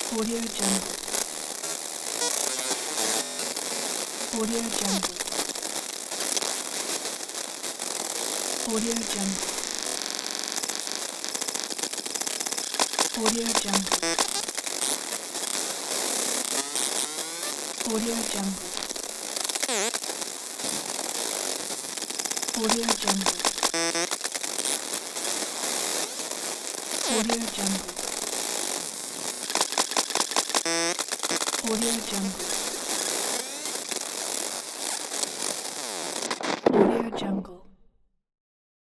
Audio Jungle. Audio Jungle. Audio Jungle. Audio Jungle. Audio Jungle. Audio Jungle. Audio Jungle. Audio Jungle. Audio Jungle.